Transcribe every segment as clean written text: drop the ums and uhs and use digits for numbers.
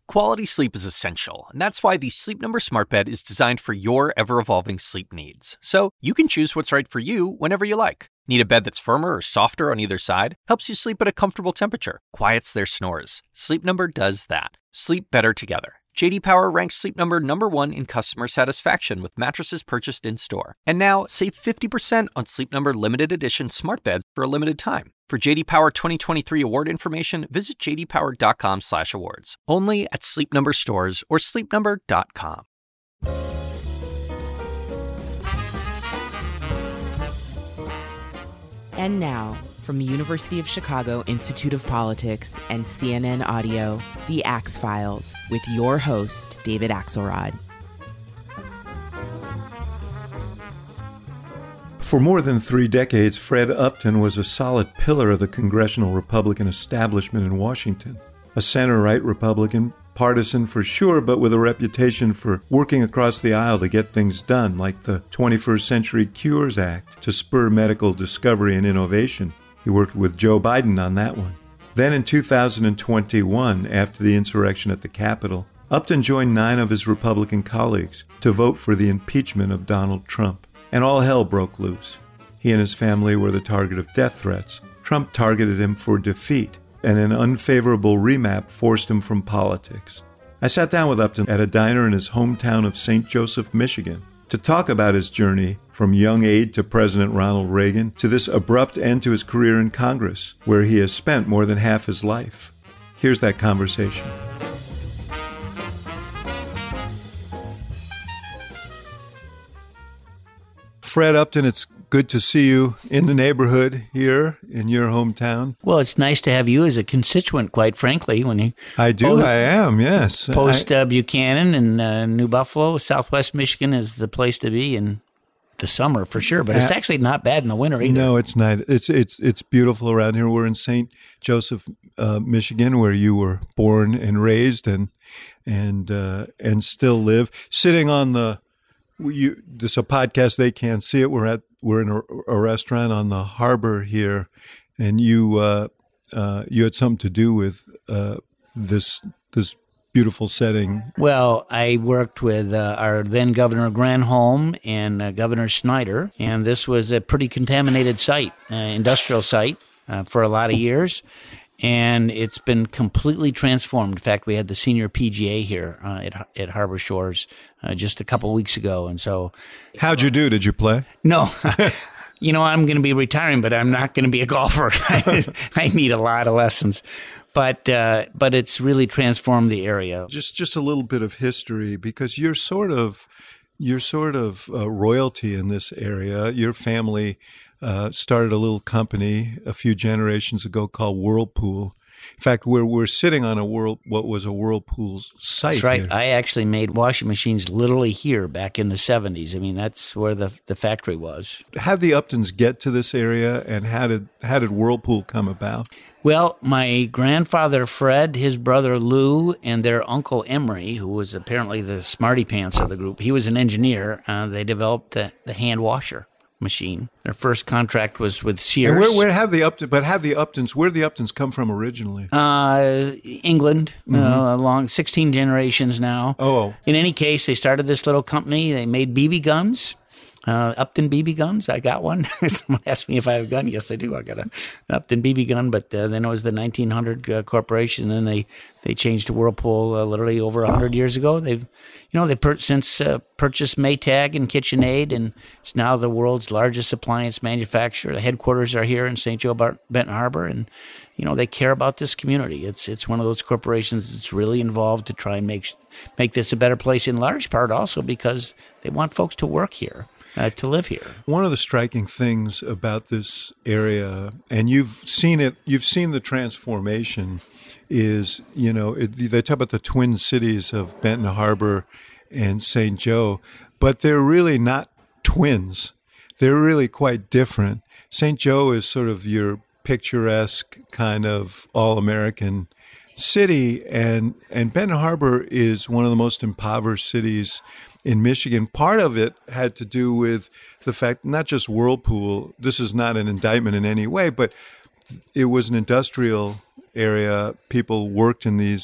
Quality sleep is essential, and that's why the Sleep Number Smart Bed is designed for your ever-evolving sleep needs. So you can choose what's right for you whenever you like. Need a bed that's firmer or softer on either side? Helps you sleep at a comfortable temperature, quiets their snores. Sleep Number does that. Sleep better together. J.D. Power ranks Sleep Number #1 in customer satisfaction with mattresses purchased in-store. And now, save 50% on Sleep Number limited edition smart beds for a limited time. For J.D. Power 2023 award information, visit jdpower.com/awards. Only at Sleep Number stores or sleepnumber.com. And now, from the University of Chicago Institute of Politics and CNN Audio, The Axe Files, with your host, David Axelrod. For more than 3 decades, Fred Upton was a solid pillar of the congressional Republican establishment in Washington. A center-right Republican, partisan for sure, but with a reputation for working across the aisle to get things done, like the 21st Century Cures Act to spur medical discovery and innovation. He worked with Joe Biden on that one. Then in 2021, after the insurrection at the Capitol, Upton joined 9 of his Republican colleagues to vote for the impeachment of Donald Trump. And all hell broke loose. He and his family were the target of death threats. Trump targeted him for defeat, and an unfavorable remap forced him from politics. I sat down with Upton at a diner in his hometown of St. Joseph, Michigan, to talk about his journey from young aide to President Ronald Reagan to this abrupt end to his career in Congress, where he has spent more than half his life. Here's that conversation. Fred Upton, it's good to see you in the neighborhood here in your hometown. Well, it's nice to have you as a constituent, quite frankly. When you I am, yes. Post Buchanan and New Buffalo, Southwest Michigan is the place to be in the summer for sure. But it's actually not bad in the winter either. No, it's not. It's beautiful around here. We're in St. Joseph, Michigan, where you were born and raised and still live. Sitting on the this is a podcast, they can't see it. We're in a restaurant on the harbor here, and you had something to do with this beautiful setting. Well, I worked with our then Governor Granholm and Governor Snyder, and this was a pretty contaminated site, industrial site, for a lot of years. And it's been completely transformed. In fact, we had the senior PGA here at Harbor Shores just a couple weeks ago. And so, how'd you do? Did you play? No. I'm going to be retiring, but I'm not going to be a golfer. I need a lot of lessons. But it's really transformed the area. Just a little bit of history, because you're sort of royalty in this area. Your family started a little company a few generations ago called Whirlpool. In fact, we're sitting on what was a Whirlpool site. That's right. Here. I actually made washing machines literally here back in the 70s. I mean, that's where the factory was. How did the Uptons get to this area, and how did Whirlpool come about? Well, my grandfather Fred, his brother Lou, and their uncle Emery, who was apparently the smarty pants of the group, he was an engineer. They developed the hand washer machine. Their first contract was with Sears. And where did the Uptons come from originally? England, along 16 generations now. Oh. In any case, they started this little company. They made BB guns. Upton BB guns. I got one. Someone asked me if I have a gun. Yes, I do. I got an Upton BB gun, but then it was the 1900 corporation. And then they changed to Whirlpool literally over 100 years ago. They've since purchased Maytag and KitchenAid, and it's now the world's largest appliance manufacturer. The headquarters are here in St. Joe Benton Harbor, and they care about this community. It's one of those corporations that's really involved to try and make this a better place, in large part also because they want folks to work here. To live here. One of the striking things about this area, and you've seen the transformation, is, they talk about the twin cities of Benton Harbor and St. Joe, but they're really not twins. They're really quite different. St. Joe is sort of your picturesque kind of all-American city, and Benton Harbor is one of the most impoverished cities in Michigan. Part of it had to do with the fact, not just Whirlpool, this is not an indictment in any way, but it was an industrial area. People worked in these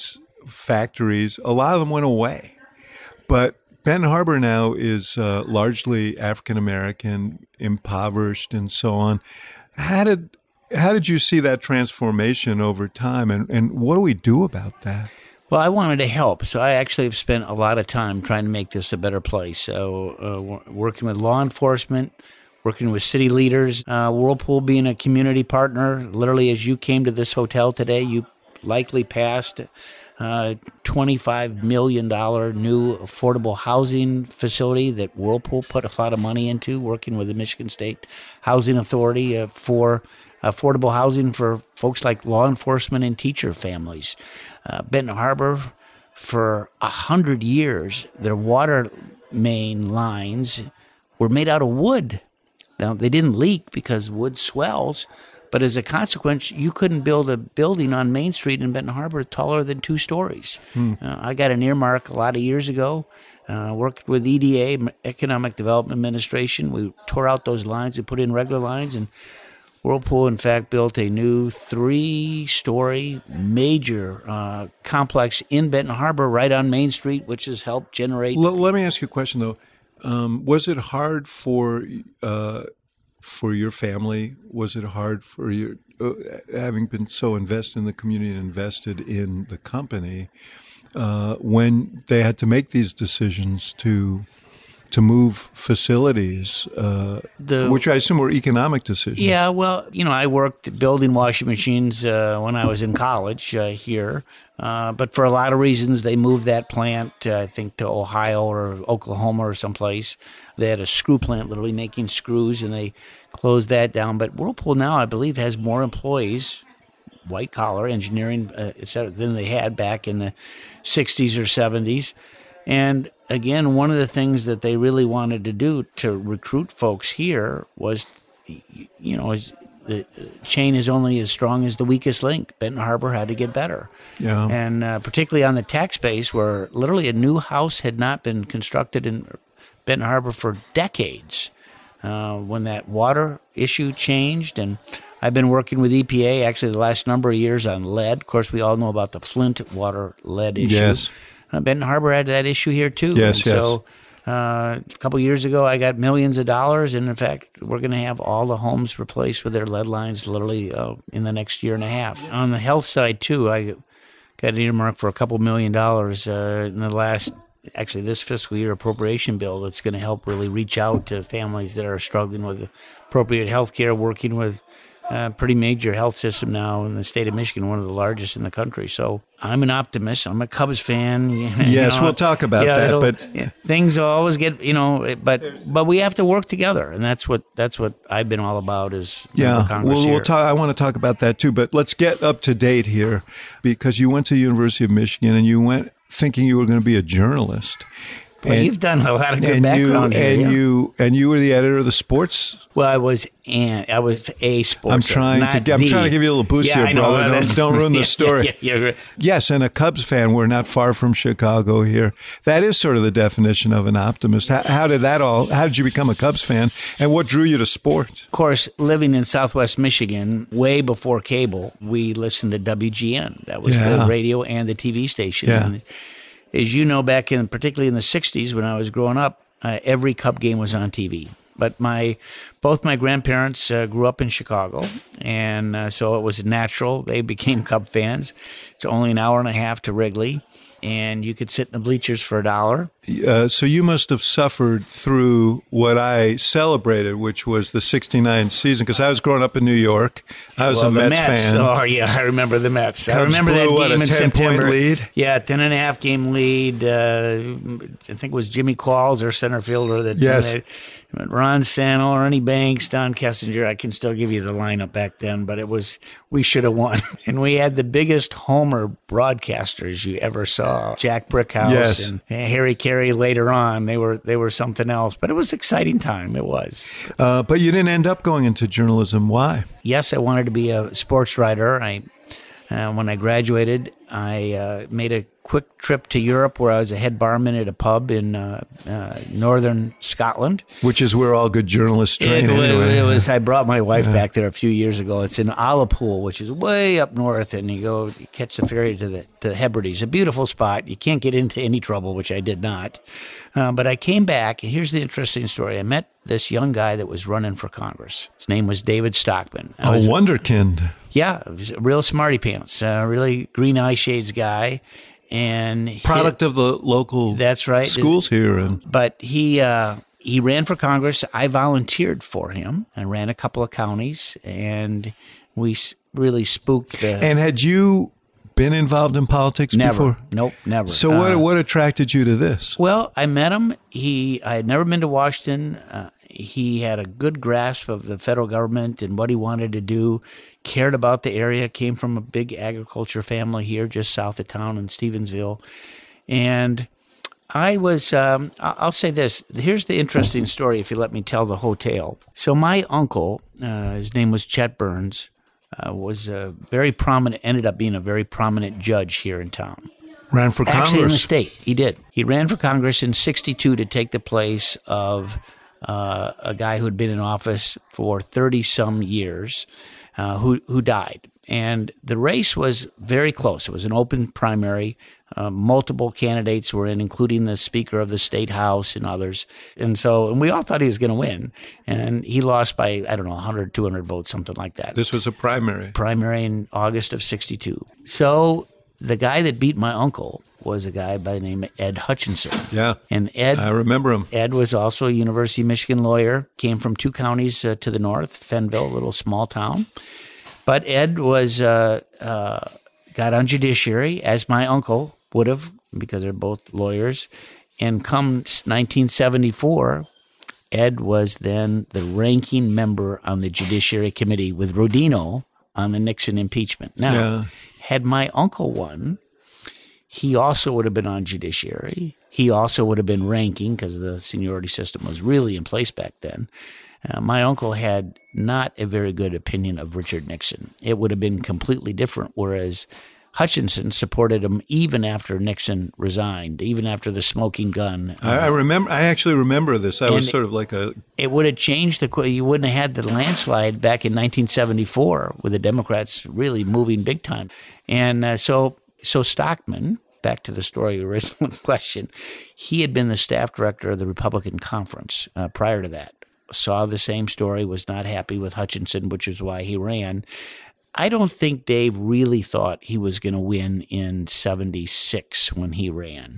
factories, a lot of them went away. But Benton Harbor now is largely African American, impoverished, and so on. How did you see that transformation over time, and what do we do about that? Well, I wanted to help, so I actually have spent a lot of time trying to make this a better place. So working with law enforcement, working with city leaders, Whirlpool being a community partner. Literally, as you came to this hotel today, you likely passed $25 million new affordable housing facility that Whirlpool put a lot of money into, working with the Michigan State Housing Authority for affordable housing for folks like law enforcement and teacher families. Benton Harbor, for 100 years, their water main lines were made out of wood. Now, they didn't leak because wood swells, but as a consequence, you couldn't build a building on Main Street in Benton Harbor taller than 2 stories. I got an earmark a lot of years ago, worked with EDA, Economic Development Administration. We tore out those lines, we put in regular lines, and Whirlpool, in fact, built a new 3-story major complex in Benton Harbor right on Main Street, which has helped generate... Let me ask you a question, though. Was it hard for your family? Was it hard for you, having been so invested in the community and invested in the company, when they had to make these decisions to move facilities, which I assume were economic decisions? Yeah, well, I worked building washing machines when I was in college here, but for a lot of reasons, they moved that plant, I think, to Ohio or Oklahoma or someplace. They had a screw plant literally making screws, and they closed that down. But Whirlpool now, I believe, has more employees, white-collar engineering, et cetera, than they had back in the 60s or 70s. And again, one of the things that they really wanted to do to recruit folks here was, the chain is only as strong as the weakest link. Benton Harbor had to get better. Yeah. And particularly on the tax base, where literally a new house had not been constructed in Benton Harbor for decades, when that water issue changed. And I've been working with EPA actually the last number of years on lead. Of course, we all know about the Flint water lead issue. Yes. Benton Harbor had that issue here too. Yes, and so a couple of years ago, I got millions of dollars, and in fact, we're going to have all the homes replaced with their lead lines literally in the next year and a half. On the health side too, I got an earmark for a couple $1 million in the last, actually this fiscal year appropriation bill that's going to help really reach out to families that are struggling with appropriate health care, working with pretty major health system now in the state of Michigan, one of the largest in the country. So I'm an optimist. I'm a Cubs fan. Yes, we'll talk about that. But things always get, but we have to work together, and that's what I've been all about. Is Congress here. We'll talk. I want to talk about that too. But let's get up to date here, because you went to the University of Michigan and you went thinking you were going to be a journalist. Well, you've done a lot of good background here. And you were the editor of the sports. Well, I was a sports. I'm trying to give you a little boost here, brother. Don't ruin the story. Yeah. Yes, and a Cubs fan. We're not far from Chicago here. That is sort of the definition of an optimist. How did you become a Cubs fan, and what drew you to sports? Of course, living in Southwest Michigan, way before cable, we listened to WGN. That was the radio and the TV station. Yeah. And as you know, particularly in the 60s when I was growing up, every Cub game was on TV. But both my grandparents grew up in Chicago, and so it was natural. They became Cub fans. It's only an hour and a half to Wrigley, and you could sit in the bleachers for $1. So you must have suffered through what I celebrated, which was the '69 season, because I was growing up in New York. I was a Mets fan. Oh, yeah, I remember the Mets. Cubs I remember blew, that game in September. 10-point lead? Yeah, 10.5 game lead. I think it was Jimmy Qualls, their center fielder. Yes. Ron Santel, Ernie Banks, Don Kessinger. I can still give you the lineup back then, but we should have won. And we had the biggest homer broadcasters you ever saw. Jack Brickhouse and Harry Carey later on. They were something else, but it was an exciting time. It was. But you didn't end up going into journalism. Why? Yes, I wanted to be a sports writer. I When I graduated, I made a quick trip to Europe where I was a head barman at a pub in northern Scotland. Which is where all good journalists train anyway. It was. I brought my wife back there a few years ago. It's in Ullapool, which is way up north, and you catch the ferry to the Hebrides. A beautiful spot. You can't get into any trouble, which I did not. But I came back, and here's the interesting story. I met this young guy that was running for Congress. His name was David Stockman. A wonderkind. Yeah, was a real smarty pants, really green eye shades guy. And product of the local that's right. schools here. But he ran for Congress. I volunteered for him. I ran a couple of counties, and we really spooked the... And had you been involved in politics before? Nope, never. So what attracted you to this? Well, I met him. I had never been to Washington. He had a good grasp of the federal government and what he wanted to do, cared about the area, came from a big agriculture family here just south of town in Stevensville. And I was, I'll say this, here's the interesting story if you let me tell the whole tale. So my uncle, his name was Chet Burns, was a very prominent, ended up being a very prominent judge here in town. Ran for Congress? Actually in the state, he did. He ran for Congress in 1962 to take the place of a guy who had been in office for 30-some years, who died. And the race was very close. It was an open primary. Multiple candidates were in, including the Speaker of the State House and others. And we all thought he was going to win. And he lost by, 100, 200 votes, something like that. This was a primary. Primary in August of 1962. So the guy that beat my uncle was a guy by the name of Ed Hutchinson. Yeah. And Ed, I remember him. Ed was also a University of Michigan lawyer, came from two counties to the north, Fenville, a little small town. But Ed was got on judiciary, as my uncle would have, because they're both lawyers. And come 1974, Ed was then the ranking member on the Judiciary Committee with Rodino on the Nixon impeachment. Now, had my uncle won, he also would have been on judiciary. He also would have been ranking because the seniority system was really in place back then. My uncle had not a very good opinion of Richard Nixon. It would have been completely different, whereas Hutchinson supported him even after Nixon resigned, even after the smoking gun. I remember. I actually remember this. I was sort of like a... It would have changed you wouldn't have had the landslide back in 1974 with the Democrats really moving big time. And so Stockman, back to the story, original question, he had been the staff director of the Republican Conference prior to that. Saw the same story, was not happy with Hutchinson, which is why he ran. I don't think Dave really thought he was going to win in 1976 when he ran.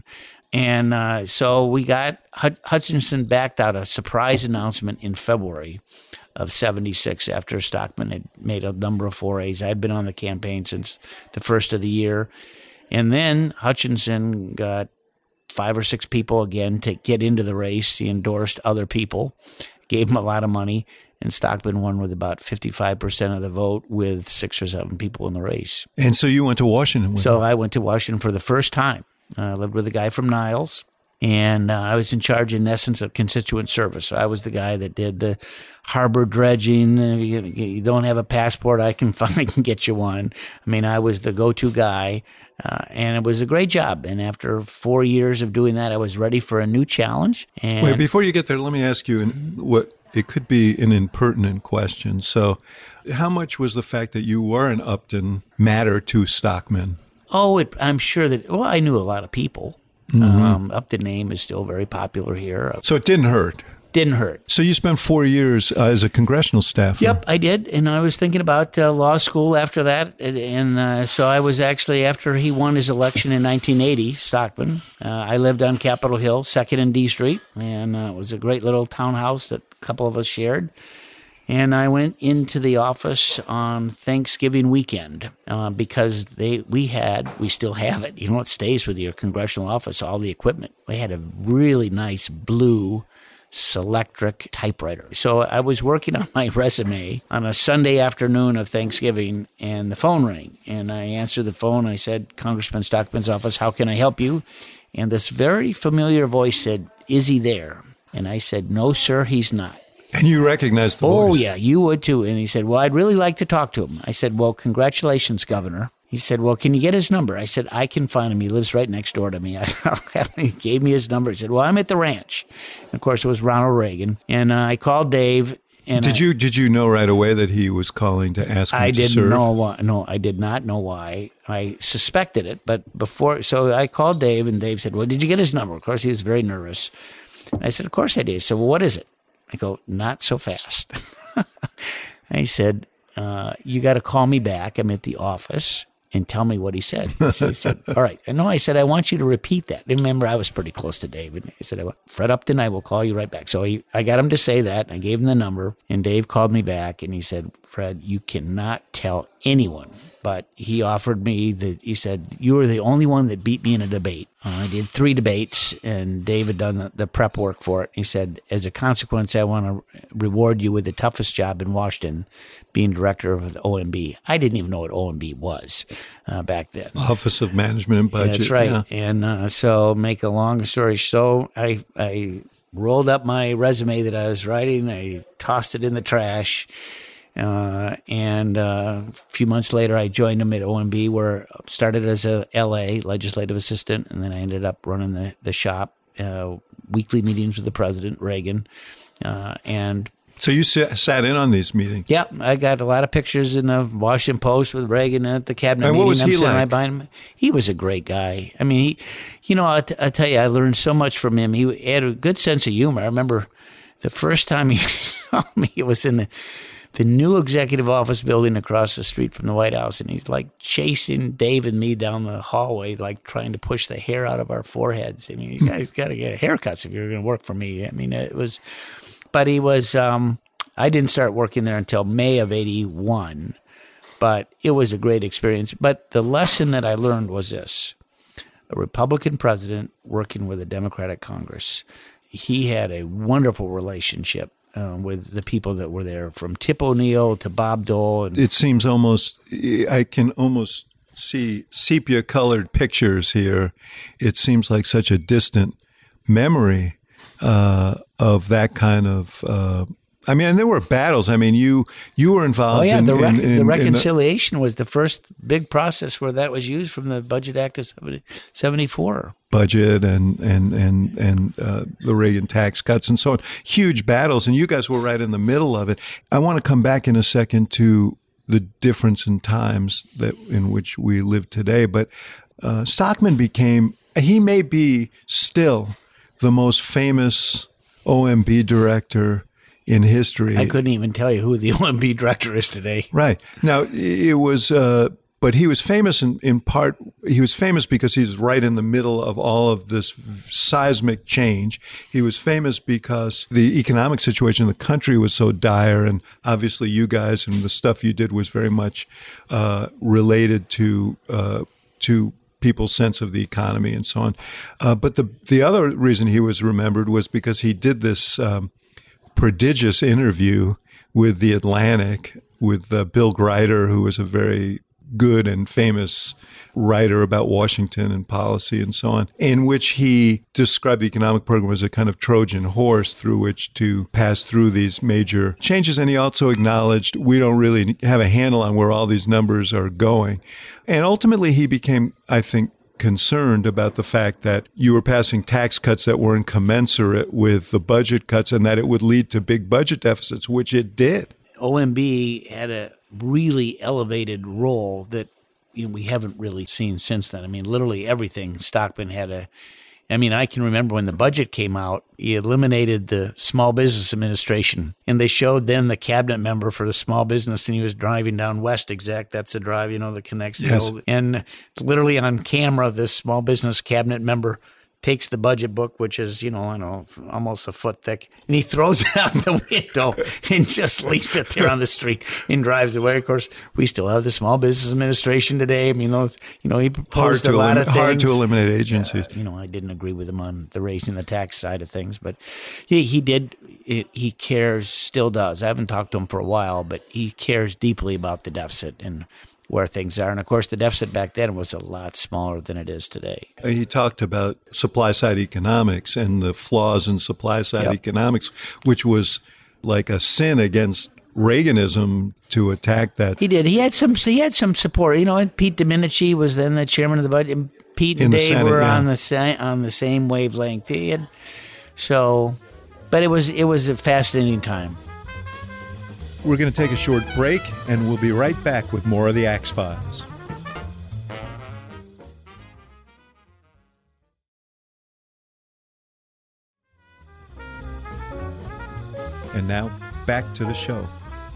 And so we got Hutchinson backed out a surprise announcement in February of 1976 after Stockman had made a number of forays. I'd been on the campaign since the first of the year. And then Hutchinson got 5 or 6 people again to get into the race. He endorsed other people, gave him a lot of money, and Stockman won with about 55% of the vote with 6 or 7 people in the race. And so you went to Washington with him? I went to Washington for the first time. I lived with a guy from Niles, and I was in charge, in essence, of constituent service. I was the guy that did the harbor dredging. You don't have a passport, I can get you one. I mean, I was the go-to guy, and it was a great job. And after 4 years of doing that, I was ready for a new challenge. And wait, before you get there, let me ask you what it could be an impertinent question. So how much was the fact that you were in Upton matter to Stockman? Oh, I'm sure that, I knew a lot of people. Mm-hmm. Upton name is still very popular here. So it didn't hurt? Didn't hurt. So you spent 4 years as a congressional staffer? Yep, I did. And I was thinking about law school after that. And so I was actually, after he won his election in 1980, Stockman, I lived on Capitol Hill, 2nd and D Street. And it was a great little townhouse that a couple of us shared. And I went into the office on Thanksgiving weekend because we still have it. You know, it stays with your congressional office, all the equipment. We had a really nice blue Selectric typewriter. So I was working on my resume on a Sunday afternoon of Thanksgiving, and the phone rang. And I answered the phone. I said, Congressman Stockman's office, how can I help you? And this very familiar voice said, is he there? And I said, no, sir, he's not. And you recognized the voice? Oh, yeah, you would too. And he said, well, I'd really like to talk to him. I said, well, congratulations, Governor. He said, well, can you get his number? I said, I can find him. He lives right next door to me. He gave me his number. He said, well, I'm at the ranch. And of course, it was Ronald Reagan. And I called Dave. And Did you know right away that he was calling to ask him to serve? I didn't know why. No, I did not know why. I suspected it, but so I called Dave, and Dave said, well, did you get his number? Of course, he was very nervous. I said, of course I did. So, well, what is it? I go, not so fast. I said, you got to call me back. I'm at the office. And tell me what he said. So he said, all right. And no, I said, I want you to repeat that. Remember, I was pretty close to David. I said, Fred Upton, I will call you right back. So I got him to say that. I gave him the number. And Dave called me back. And he said, Fred, you cannot tell anyone. But he offered me he said, you were the only one that beat me in a debate. I did 3 debates, and Dave had done the prep work for it. He said, as a consequence, I want to reward you with the toughest job in Washington, being director of the OMB. I didn't even know what OMB was back then. Office of Management and Budget. That's right. Yeah. And so, make a long story short, I rolled up my resume that I was writing. I tossed it in the trash. And a few months later, I joined him at OMB, where I started as a LA legislative assistant, and then I ended up running the shop, weekly meetings with the president, Reagan, and so you sat in on these meetings? Yeah, I got a lot of pictures in the Washington Post with Reagan at the cabinet and meeting. What was he like? He was a great guy. I mean, I tell you, I learned so much from him. He had a good sense of humor. I remember the first time he saw me, it was in the new executive office building across the street from the White House, and he's like chasing Dave and me down the hallway, like trying to push the hair out of our foreheads. I mean, you guys got to get haircuts if you're going to work for me. I mean, but he was, I didn't start working there until May of 81, but it was a great experience. But the lesson that I learned was this: a Republican president working with a Democratic Congress. He had a wonderful relationship with the people that were there, from Tip O'Neill to Bob Dole. And it seems I can almost see sepia-colored pictures here. It seems like such a distant memory of that kind of. I mean, and there were battles. I mean, you were involved. Oh yeah, the reconciliation was the first big process where that was used from the Budget Act of 74. Budget and the Reagan tax cuts and so on. Huge battles, and you guys were right in the middle of it. I want to come back in a second to the difference in times in which we live today. But Stockman he may be still the most famous OMB director in history. I couldn't even tell you who the OMB director is today. Right. Now, it was, but he was famous in part, he was famous because he's right in the middle of all of this seismic change. He was famous because the economic situation in the country was so dire, and obviously you guys and the stuff you did was very much related to people's sense of the economy and so on. But the other reason he was remembered was because he did this prodigious interview with The Atlantic with Bill Greider, who was a very good and famous writer about Washington and policy and so on, in which he described the economic program as a kind of Trojan horse through which to pass through these major changes. And he also acknowledged we don't really have a handle on where all these numbers are going. And ultimately he became, I think, concerned about the fact that you were passing tax cuts that weren't commensurate with the budget cuts and that it would lead to big budget deficits, which it did. OMB had a really elevated role that we haven't really seen since then. I mean, literally everything Stockman had I can remember when the budget came out, he eliminated the Small Business Administration, and they showed then the cabinet member for the small business, and he was driving down West Exec. That's a drive, that connects. Yes. And literally on camera, this small business cabinet member takes the budget book, which is, almost a foot thick, and he throws it out the window and just leaves it there on the street and drives away. Of course, we still have the Small Business Administration today. I mean, he proposed a lot of things. Hard to eliminate agencies. I didn't agree with him on the raising the tax side of things, but he did. He cares, still does. I haven't talked to him for a while, but he cares deeply about the deficit and where things are. And of course, the deficit back then was a lot smaller than it is today. He talked about supply-side economics and the flaws in supply-side economics, which was like a sin against Reaganism to attack that. He did. He had some support. You know, and Pete Domenici was then the chairman of the budget. And Pete and Dave were on the same wavelength. But it was a fascinating time. We're going to take a short break, and we'll be right back with more of the Axe Files. And now, back to the show.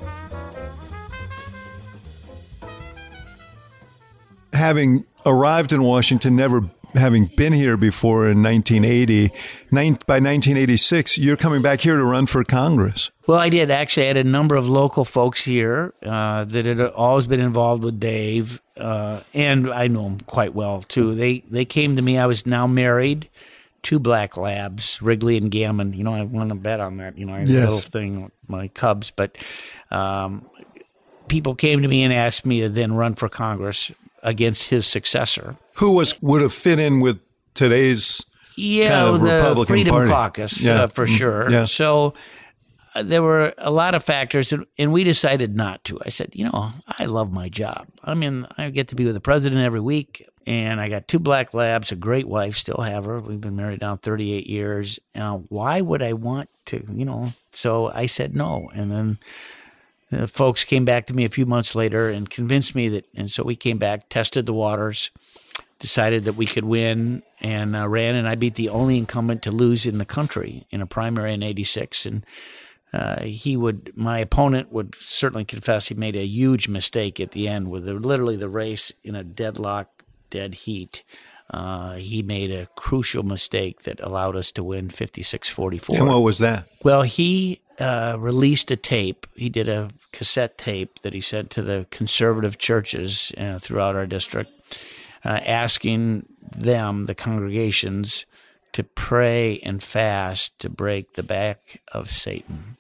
Having arrived in Washington, never having been here before in 1980, by 1986, you're coming back here to run for Congress. Well, I did. Actually, I had a number of local folks here that had always been involved with Dave, and I know him quite well, too. They came to me. I was now married, 2 black labs, Wrigley and Gammon. You know, I won a bet on that. You know, I had a little thing with my Cubs. But people came to me and asked me to then run for Congress against his successor, who would have fit in with today's kind of the Republican Freedom Party. Caucus, for sure. Yeah. So there were a lot of factors, and we decided not to. I said, you know, I love my job. I mean, I get to be with the president every week, and I got 2 black labs, a great wife, still have her. We've been married now 38 years. Why would I want to, you know? So I said no, and then the folks came back to me a few months later and convinced me that, and so we came back, tested the waters, decided that we could win, and ran, and I beat the only incumbent to lose in the country in a primary in 86. And my opponent would certainly confess he made a huge mistake at the end with literally the race in a deadlock, dead heat. He made a crucial mistake that allowed us to win 56-44. And what was that? Well, he released a tape. He did a cassette tape that he sent to the conservative churches throughout our district, asking them, the congregations, to pray and fast to break the back of Satan.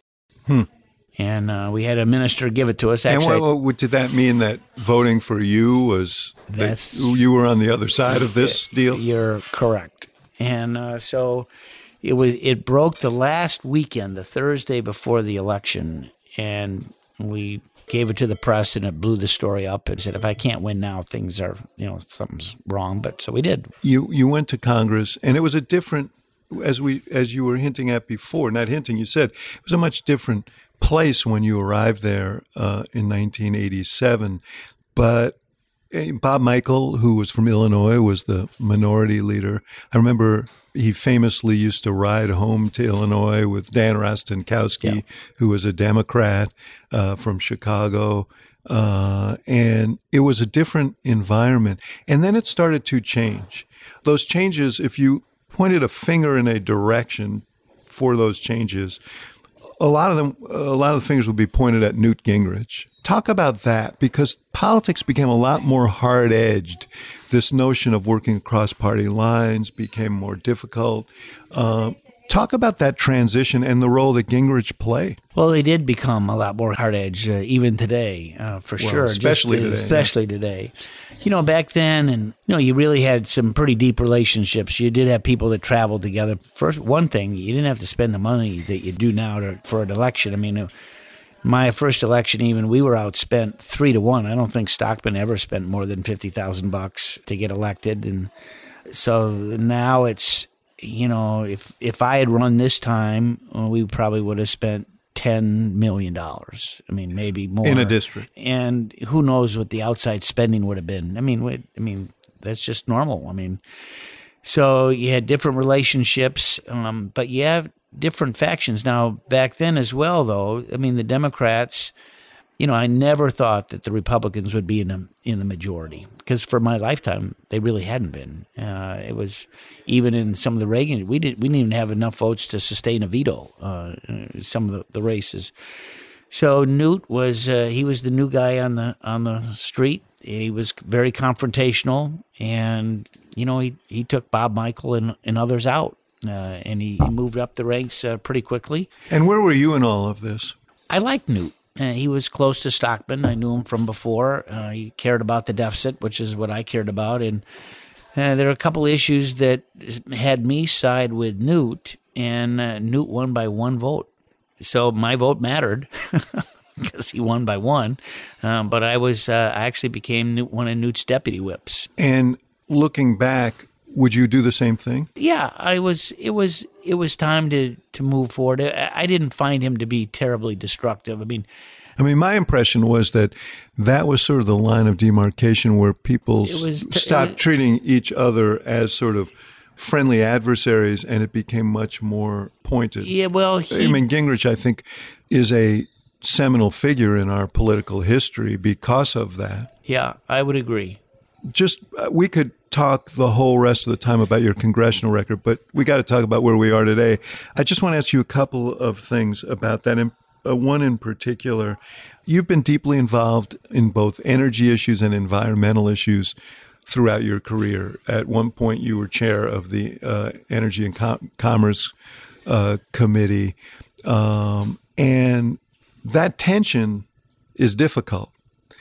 And we had a minister give it to us. Actually, and what did that mean, that voting for you was that you were on the other side of this deal? You're correct. And so it broke the last weekend, the Thursday before the election, and we gave it to the press, and it blew the story up and said, if I can't win now, things are, something's wrong. But so we did. You went to Congress, and it was a different, as you were hinting at before, not hinting, you said it was a much different place when you arrived there in 1987. But Bob Michel, who was from Illinois, was the minority leader. I remember he famously used to ride home to Illinois with Dan Rostenkowski, who was a Democrat from Chicago. And it was a different environment. And then it started to change. Those changes, if you pointed a finger in a direction for those changes, a lot of the fingers would be pointed at Newt Gingrich. Talk about that, because politics became a lot more hard-edged. This notion of working across party lines became more difficult. Talk about that transition and the role that Gingrich played. Well, they did become a lot more hard-edged, even today, for sure. Especially today. Back then, and you really had some pretty deep relationships. You did have people that traveled together. First, one thing, you didn't have to spend the money that you do now for an election. I mean, my first election, even, we were outspent 3-1. I don't think Stockman ever spent more than $50,000 to get elected, and so now it's, if I had run this time, we probably would have spent $10 million. I mean, maybe more. In a district. And who knows what the outside spending would have been. I mean, that's just normal. So you had different relationships, but you have different factions. Now, back then as well, though, the Democrats, I never thought that the Republicans would be in the majority, because for my lifetime, they really hadn't been. It was, even in some of the Reagan, we didn't even have enough votes to sustain a veto, some of the races. So Newt was, he was the new guy on the street. He was very confrontational, and, he took Bob Michel and others out, and he moved up the ranks pretty quickly. And where were you in all of this? I liked Newt. He was close to Stockman. I knew him from before. He cared about the deficit, which is what I cared about. And there are a couple issues that had me side with Newt, and Newt won by 1 vote. So my vote mattered. because he won by one. But I actually became one of Newt's deputy whips. And looking back, would you do the same thing? Yeah, it was time to move forward. I didn't find him to be terribly destructive. I mean, my impression was that was sort of the line of demarcation where people stopped treating each other as sort of friendly adversaries, and it became much more pointed. Yeah, well, Gingrich, I think, is a seminal figure in our political history because of that. Yeah, I would agree. We could talk the whole rest of the time about your congressional record, but we got to talk about where we are today. I just want to ask you a couple of things about that. And one in particular, you've been deeply involved in both energy issues and environmental issues throughout your career. At one point, you were chair of the Energy and Commerce Committee. And that tension is difficult.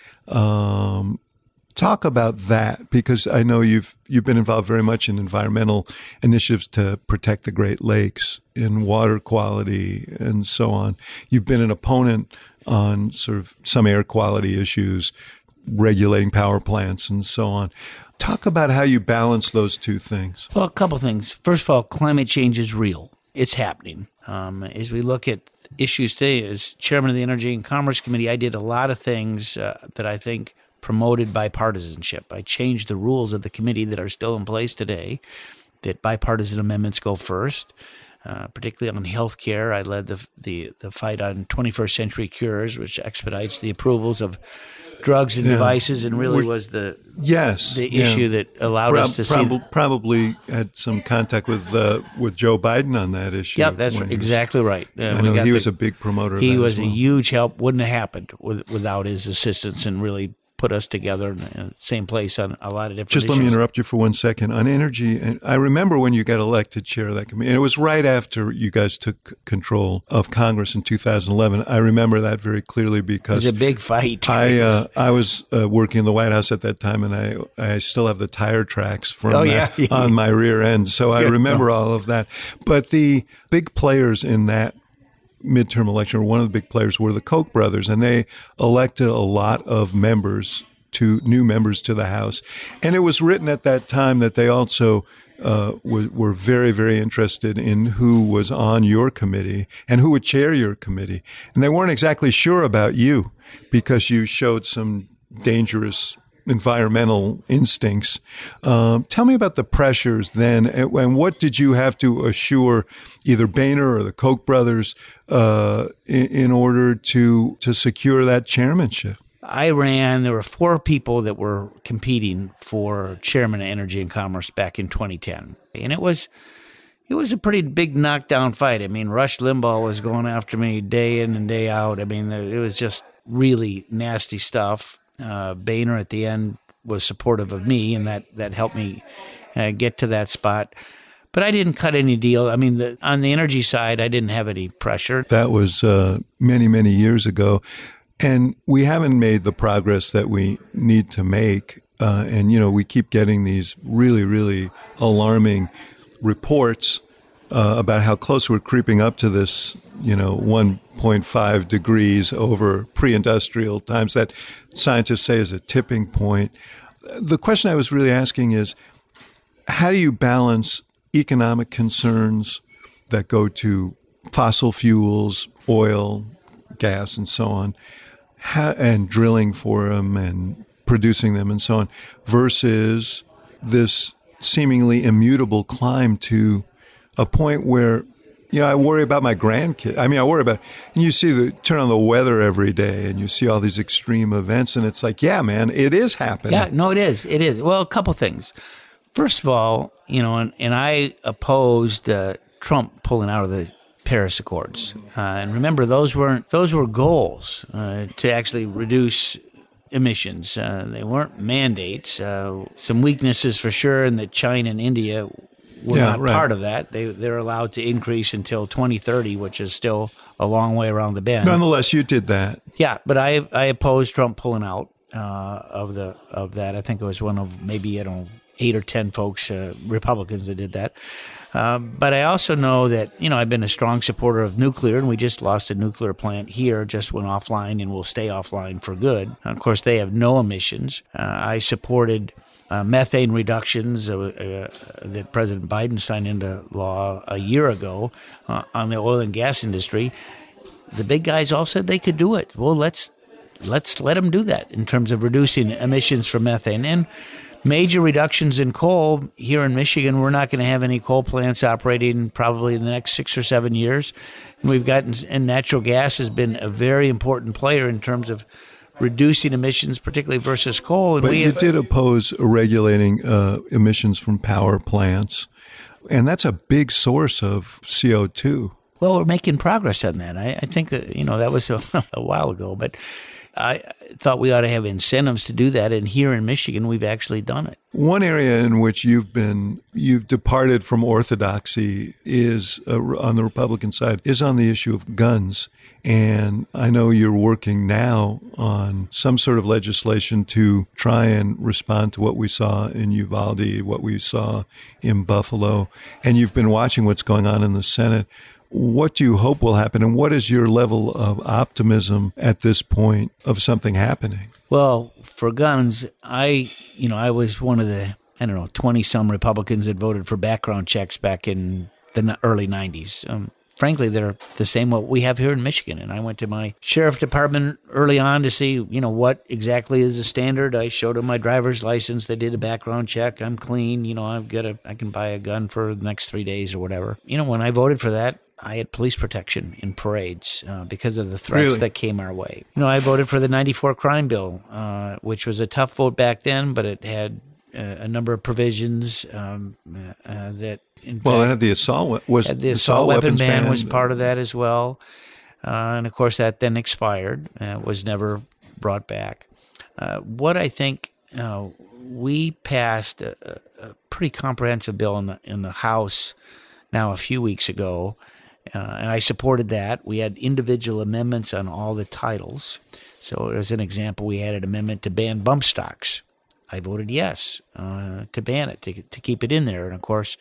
Talk about that, because I know you've been involved very much in environmental initiatives to protect the Great Lakes in water quality and so on. You've been an opponent on sort of some air quality issues, regulating power plants and so on. Talk about how you balance those two things. Well, a couple things. First of all, climate change is real. It's happening. As we look at issues today, as chairman of the Energy and Commerce Committee, I did a lot of things that I think promoted bipartisanship. I changed the rules of the committee that are still in place today, that bipartisan amendments go first, particularly on health care. I led the fight on 21st century cures, which expedites the approvals of drugs and devices, and really was the issue that allowed us to see. Probably had some contact with Joe Biden on that issue. Yeah, that's exactly right. I know he was a big promoter of that. He was as well. a huge help. Wouldn't have happened without his assistance, and really put us together in the same place on a lot of different issues. Let me interrupt you for 1 second. On energy, and I remember when you got elected chair of that committee, and it was right after you guys took control of Congress in 2011. I remember that very clearly because it was a big fight. I was working in the White House at that time, and I still have the tire tracks from on my rear end. So I remember all of that. But the big players in that midterm election, or one of the big players, were the Koch brothers, and they elected a lot of new members to the House. And it was written at that time that they also were very, very interested in who was on your committee and who would chair your committee. And they weren't exactly sure about you because you showed some dangerous environmental instincts. Tell me about the pressures then, and what did you have to assure either Boehner or the Koch brothers in order to secure that chairmanship? There were 4 people that were competing for chairman of Energy and Commerce back in 2010. And it was a pretty big knockdown fight. I mean, Rush Limbaugh was going after me day in and day out. I mean, it was just really nasty stuff. Boehner at the end was supportive of me, and that helped me get to that spot. But I didn't cut any deal. I mean, on the energy side, I didn't have any pressure. That was many, many years ago. And we haven't made the progress that we need to make. And, we keep getting these really, really alarming reports about how close we're creeping up to this, 1.5 degrees over pre-industrial times that scientists say is a tipping point. The question I was really asking is, how do you balance economic concerns that go to fossil fuels, oil, gas, and so on, and drilling for them and producing them and so on, versus this seemingly immutable climb to a point where, I worry about my grandkids. I worry about, and you turn on the weather every day and you see all these extreme events, and it's like, yeah, man, it is happening. Yeah, no, it is. It is. Well, a couple things. First of all, and I opposed Trump pulling out of the Paris Accords. And remember, those were goals to actually reduce emissions. They weren't mandates. Some weaknesses for sure, in that China and India were not part of that. They're allowed to increase until 2030, which is still a long way around the bend. Nonetheless, you did that. Yeah, but I opposed Trump pulling out of that. I think it was one of maybe, 8 or 10 folks, Republicans, that did that. But I also know that, I've been a strong supporter of nuclear, and we just lost a nuclear plant here, just went offline and will stay offline for good. Of course, they have no emissions. I supported methane reductions that President Biden signed into law a year ago on the oil and gas industry. The big guys all said they could do it. Well, let's let them do that in terms of reducing emissions from methane. And major reductions in coal here in Michigan. We're not going to have any coal plants operating probably in the next 6 or 7 years. And natural gas has been a very important player in terms of reducing emissions, particularly versus coal. And but you did oppose regulating emissions from power plants, and that's a big source of CO2. Well, we're making progress on that. I think that, that was a while ago, but I thought we ought to have incentives to do that. And here in Michigan, we've actually done it. One area in which you've departed from orthodoxy is on the Republican side is on the issue of guns. And I know you're working now on some sort of legislation to try and respond to what we saw in Uvalde, what we saw in Buffalo. And you've been watching what's going on in the Senate. What do you hope will happen, and what is your level of optimism at this point of something happening? Well, for guns, I was one of the, 20-some Republicans that voted for background checks back in the early 90s. Frankly, they're the same what we have here in Michigan. And I went to my sheriff department early on to see, what exactly is the standard. I showed them my driver's license. They did a background check. I'm clean. I can buy a gun for the next 3 days or whatever. When I voted for that, I had police protection in parades because of the threats that came our way. I voted for the 94 crime bill, which was a tough vote back then, but it had a number of provisions that, in fact, it had the assault weapon ban was part of that as well. And of course, that then expired, was never brought back. What I think we passed a pretty comprehensive bill in the House now a few weeks ago. And I supported that. We had individual amendments on all the titles. So as an example, we had an amendment to ban bump stocks. I voted yes to ban it, to keep it in there. And of course,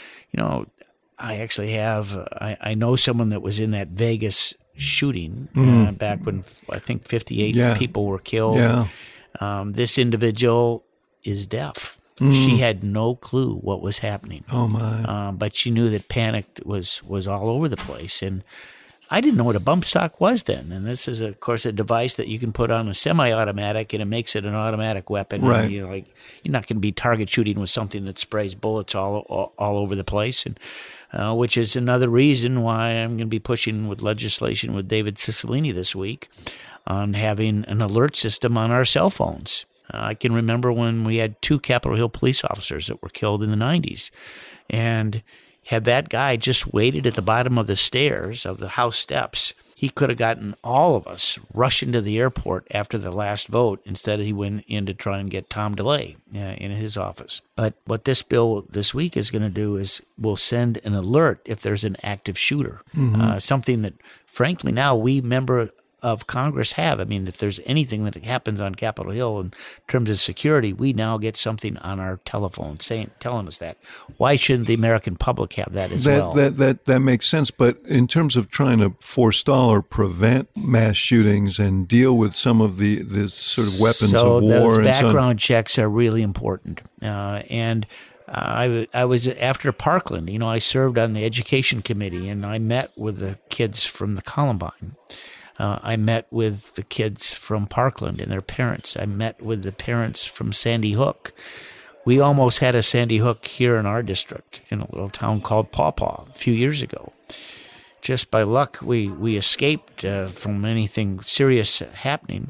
I actually I know someone that was in that Vegas shooting back when I think 58 people were killed. Yeah. This individual is deaf. She had no clue what was happening. Oh, my. But she knew that panic was all over the place. And I didn't know what a bump stock was then. And this is, of course, a device that you can put on a semi-automatic, and it makes it an automatic weapon. Right. And you're not going to be target shooting with something that sprays bullets all over the place. And which is another reason why I'm going to be pushing with legislation with David Cicilline this week on having an alert system on our cell phones. I can remember when we had 2 Capitol Hill police officers that were killed in the 90s. And had that guy just waited at the bottom of the stairs of the House steps, he could have gotten all of us rushing to the airport after the last vote. Instead, he went in to try and get Tom DeLay in his office. But what this bill this week is going to do is we'll send an alert if there's an active shooter, something that, frankly, now we member of Congress have. I mean, if there's anything that happens on Capitol Hill in terms of security, we now get something on our telephone telling us that. Why shouldn't the American public have that as well? That makes sense. But in terms of trying to forestall or prevent mass shootings and deal with some of the sort of weapons of war, those background checks are really important. And I was after Parkland. I served on the education committee, and I met with the kids from the Columbine. I met with the kids from Parkland and their parents. I met with the parents from Sandy Hook. We almost had a Sandy Hook here in our district in a little town called Paw Paw a few years ago. Just by luck, we escaped from anything serious happening.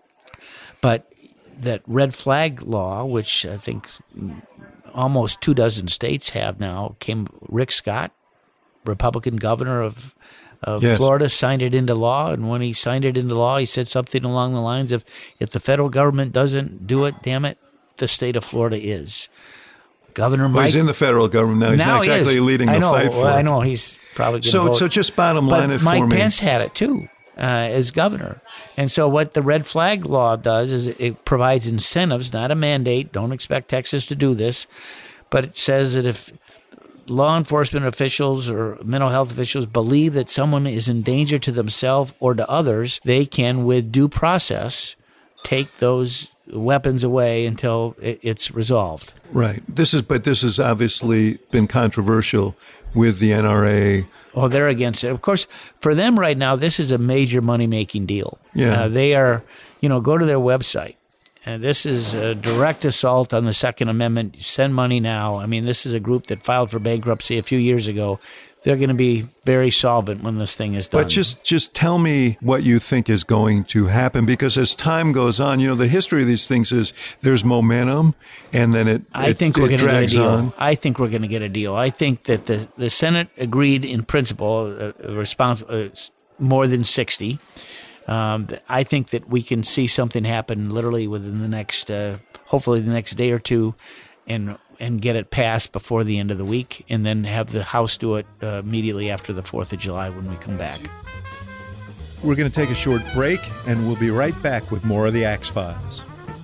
But that red flag law, which I think almost 24 states have now, Rick Scott, Republican governor of Florida, signed it into law. And when he signed it into law, he said something along the lines of, if the federal government doesn't do it, damn it, the state of Florida is. Governor Mike. He's in the federal government now. He's not exactly leading the fight for it. I know. He's probably going to vote. So just bottom line but Mike Pence had it too. as governor. And so what the red flag law does is it provides incentives, not a mandate. Don't expect Texas to do this. But it says that if law enforcement officials or mental health officials believe that someone is in danger to themselves or to others, they can, with due process, take those weapons away until it's resolved. Right. This has obviously been controversial with the NRA. Oh, they're against it. Of course, for them right now, this is a major money-making deal. Yeah. They are, go to their website. And this is a direct assault on the Second Amendment. Send money now. I mean, this is a group that filed for bankruptcy a few years ago. They're going to be very solvent when this thing is done. But just tell me what you think is going to happen, because as time goes on, the history of these things is there's momentum, and then it drags on. I think we're going to get a deal. I think that the Senate agreed in principle, more than 60. I think that we can see something happen literally within the next, hopefully the next day or two, and get it passed before the end of the week, and then have the House do it immediately after the 4th of July when we come back. We're going to take a short break, and we'll be right back with more of the Axe Files.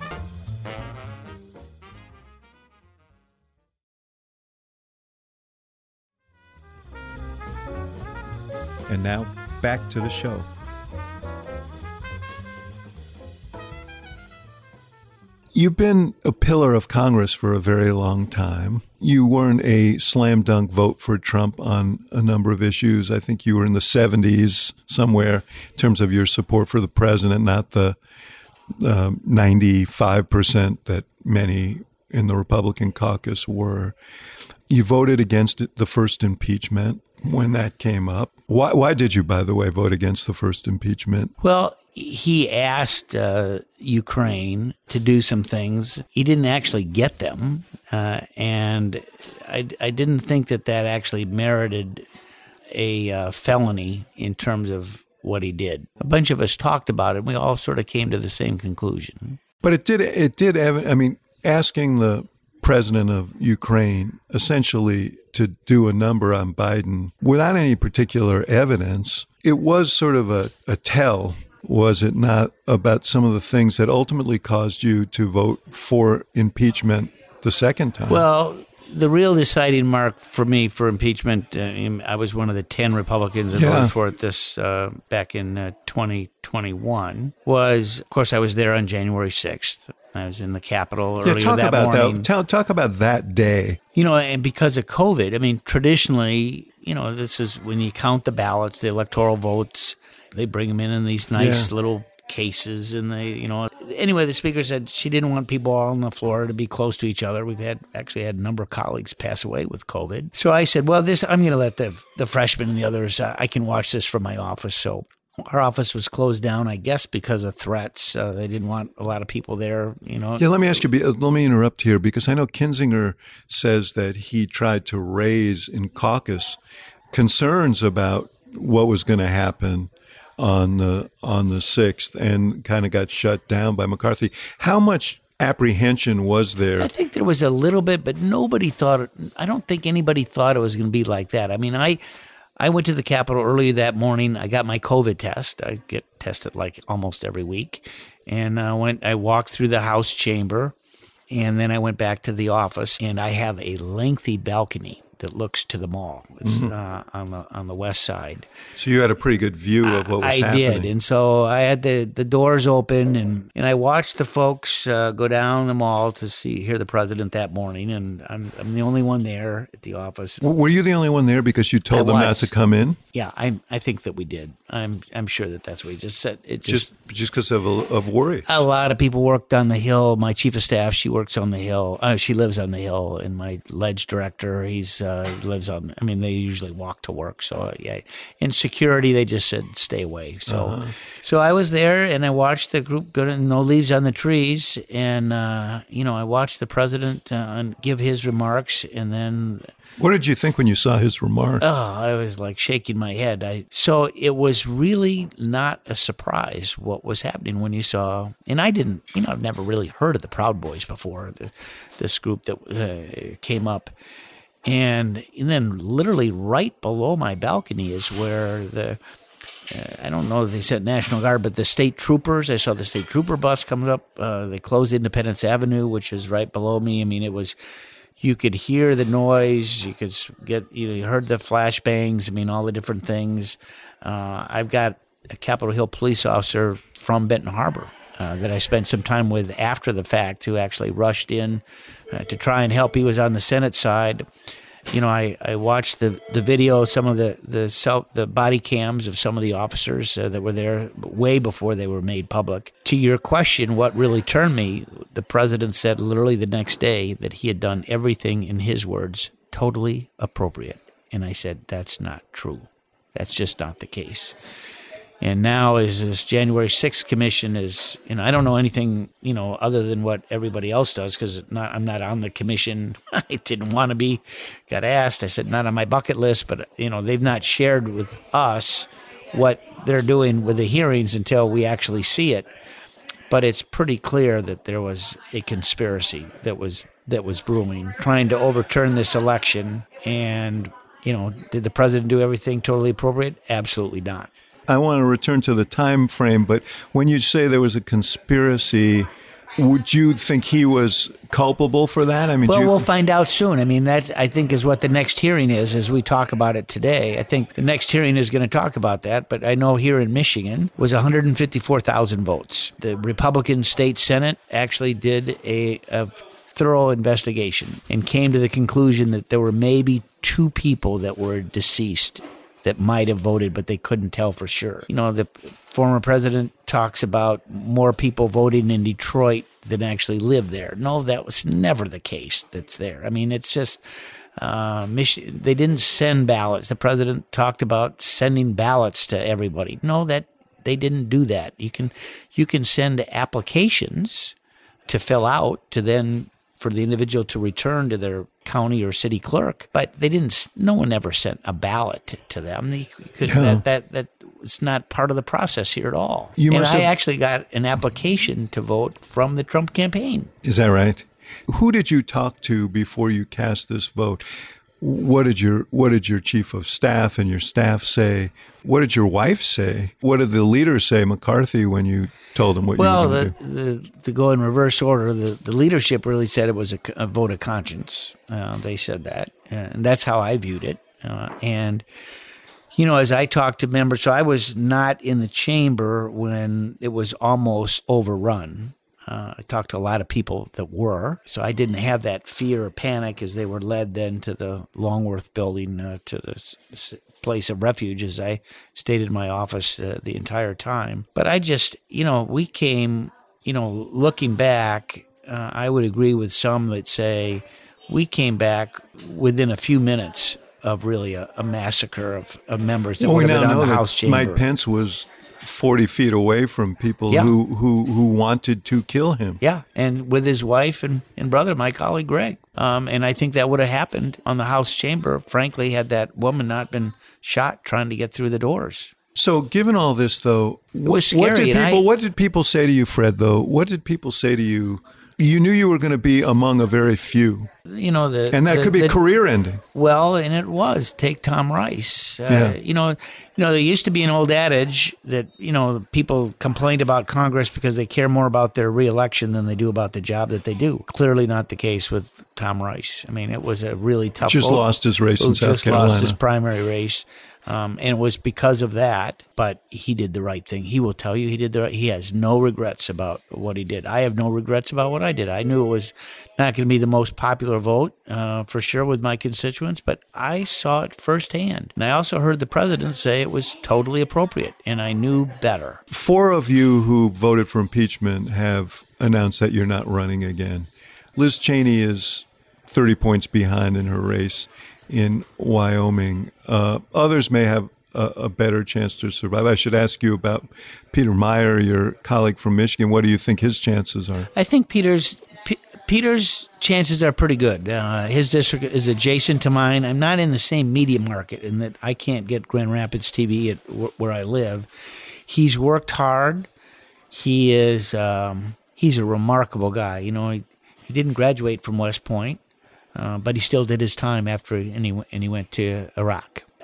And now, back to the show. You've been a pillar of Congress for a very long time. You weren't a slam dunk vote for Trump on a number of issues. I think you were in the 70s somewhere in terms of your support for the president, not the 95% that many in the Republican caucus were. You voted against the first impeachment when that came up. Why did you, by the way, vote against the first impeachment? Well, he asked Ukraine to do some things. He didn't actually get them. And I didn't think that actually merited a felony in terms of what he did. A bunch of us talked about it. And we all sort of came to the same conclusion. But it did. I mean, asking the president of Ukraine essentially to do a number on Biden without any particular evidence, it was sort of a tell, was it not, about some of the things that ultimately caused you to vote for impeachment the second time? Well, the real deciding mark for me for impeachment, I was one of the 10 Republicans that voted for it back in 2021, was, of course, I was there on January 6th. I was in the Capitol earlier that morning. Talk about that day. And because of COVID, I mean, traditionally, this is when you count the ballots, the electoral votes, they bring them in these nice little cases, and anyway, the speaker said she didn't want people all on the floor to be close to each other. We've actually had a number of colleagues pass away with COVID. So I said, well, I'm going to let the freshmen and the others, I can watch this from my office. So our office was closed down, I guess, because of threats. They didn't want a lot of people there, Yeah, let me ask you, let me interrupt here, because I know Kinzinger says that he tried to raise in caucus concerns about what was going to happen on the 6th, and kind of got shut down by McCarthy. How much apprehension was there? I think there was a little bit, but I don't think anybody thought it was going to be like that. I mean, I went to the Capitol earlier that morning. I got my COVID test. I get tested like almost every week. And I walked through the House chamber, and then I went back to the office, and I have a lengthy balcony that looks to the mall. It's on the west side. So you had a pretty good view of what was happening. I did. And so I had the doors open, and I watched the folks go down the mall to hear the president that morning, and I'm the only one there at the office. Were you the only one there because you told them not to come in? Yeah, I think that we did. I'm sure that's what he just said. It just because of worry. A lot of people worked on the Hill. My chief of staff, she works on the Hill. She lives on the Hill, and my ledge director, he's lives on. I mean, they usually walk to work. So yeah, in security, they just said stay away. So so I was there, and I watched the group go to No Leaves on the Trees, and I watched the president give his remarks, and then. What did you think when you saw his remarks? Oh, I was like shaking my head. So it was really not a surprise what was happening when you saw, and I didn't, I've never really heard of the Proud Boys before, this group that came up. And then literally right below my balcony is where the I don't know if they said National Guard, but the state troopers. I saw the state trooper bus coming up. They closed Independence Avenue, which is right below me. I mean, you could hear the noise. You could you heard the flashbangs. I mean, all the different things. I've got a Capitol Hill police officer from Benton Harbor that I spent some time with after the fact, who actually rushed in to try and help. He was on the Senate side. I watched the video, some of the body cams of some of the officers that were there way before they were made public. To your question, what really turned me, the president said literally the next day that he had done everything, in his words, totally appropriate. And I said, that's not true. That's just not the case. And now is this January 6th commission is, I don't know anything, other than what everybody else does, because I'm not on the commission. I didn't want to be. Got asked. I said, not on my bucket list, but, they've not shared with us what they're doing with the hearings until we actually see it. But it's pretty clear that there was a conspiracy that was brewing, trying to overturn this election. And, did the president do everything totally appropriate? Absolutely not. I want to return to the time frame, but when you say there was a conspiracy, would you think he was culpable for that? I mean, we'll find out soon. I mean, that I think is what the next hearing is, as we talk about it today. I think the next hearing is going to talk about that, but I know here in Michigan was 154,000 votes. The Republican State Senate actually did a thorough investigation and came to the conclusion that there were maybe 2 people that were deceased that might have voted, but they couldn't tell for sure. The former president talks about more people voting in Detroit than actually live there. No, that was never the case that's there. I mean, it's just they didn't send ballots. The president talked about sending ballots to everybody. No, that they didn't do that. You can send applications to fill out to then for the individual to return to their county or city clerk, but no one ever sent a ballot to them. That was not part of the process here at all. I actually got an application to vote from the Trump campaign. Is that right? Who did you talk to before you cast this vote? What did your chief of staff and your staff say? What did your wife say? What did the leader say, McCarthy, when you told him what you were going to do? To go in reverse order, the leadership really said it was a vote of conscience. They said that, and that's how I viewed it. As I talked to members, so I was not in the chamber when it was almost overrun. I talked to a lot of people that were, so I didn't have that fear or panic as they were led then to the Longworth building, to the place of refuge, as I stayed in my office the entire time. But I just, we came, looking back, I would agree with some that say we came back within a few minutes of really a massacre of members that would have been on the House chamber. Mike Pence was 40 feet away from people who wanted to kill him. Yeah, and with his wife and brother, my colleague Greg. And I think that would have happened on the House chamber, frankly, had that woman not been shot trying to get through the doors. So given all this, though, it was scary. What did people say to you, Fred, though? What did people say to you? You knew you were going to be among a very few. And that could be career-ending. Well, and it was. Take Tom Rice. There used to be an old adage that, people complained about Congress because they care more about their reelection than they do about the job that they do. Clearly not the case with Tom Rice. I mean, it was a really tough vote. Lost his race in South Carolina. Lost his primary race. And it was because of that, but he did the right thing. He will tell you he has no regrets about what he did. I have no regrets about what I did. I knew it was not going to be the most popular vote, for sure, with my constituents, but I saw it firsthand. And I also heard the president say it was totally appropriate, and I knew better. 4 of you who voted for impeachment have announced that you're not running again. Liz Cheney is 30 points behind in her race in Wyoming. Others may have a better chance to survive. I should ask you about Peter Meijer, your colleague from Michigan. What do you think his chances are? I think Peter's chances are pretty good. His district is adjacent to mine. I'm not in the same media market in that I can't get Grand Rapids TV where I live. He's worked hard. He's a remarkable guy. He didn't graduate from West Point. But he still did his time after, and he went to Iraq.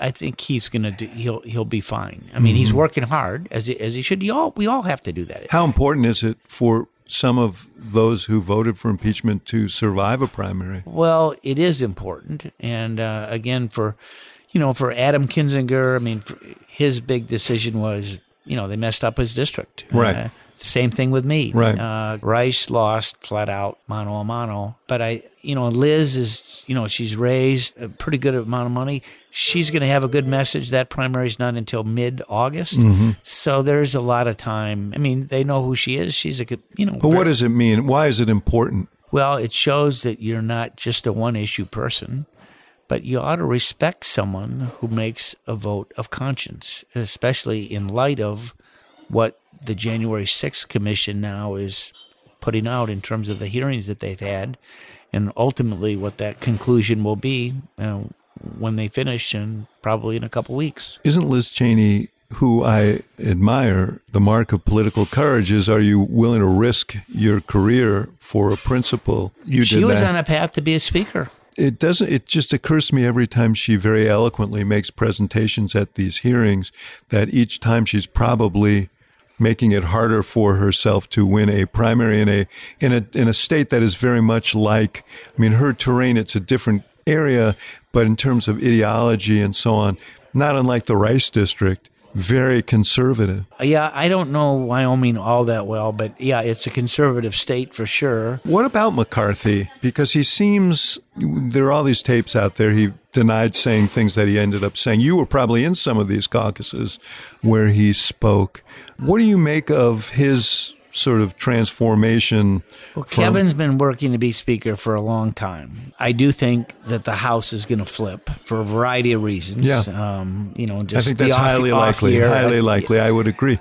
I think he's gonna do. He'll be fine. I mean, he's working hard as he should. We all have to do that. How important is it for some of those who voted for impeachment to survive a primary? Well, it is important, and again, for Adam Kinzinger, I mean, his big decision was, they messed up his district. Right. Same thing with me. Right. Rice lost flat out, mano a mano. But Liz is, she's raised a pretty good amount of money. She's going to have a good message. That primary's not until mid-August. So there's a lot of time. I mean, they know who she is. She's a good, But what does it mean? Why is it important? Well, it shows that you're not just a one-issue person, but you ought to respect someone who makes a vote of conscience, especially in light of what the January 6th Commission now is putting out in terms of the hearings that they've had, and ultimately what that conclusion will be when they finish, and probably in a couple weeks. Isn't Liz Cheney, who I admire, the mark of political courage is, are you willing to risk your career for a principle? She was on a path to be a speaker. It just occurs to me every time she very eloquently makes presentations at these hearings that each time she's probably making it harder for herself to win a primary in a state that is very much like, her terrain, it's a different area, but in terms of ideology and so on, not unlike the Rice District, very conservative. Yeah, I don't know Wyoming all that well, but yeah, it's a conservative state for sure. What about McCarthy? Because he seems, there are all these tapes out there, he denied saying things that he ended up saying. You were probably in some of these caucuses where he spoke. What do you make of his sort of transformation? Well, Kevin's been working to be speaker for a long time. I do think that the House is going to flip for a variety of reasons. Yeah. Just I think that's highly likely. I would agree.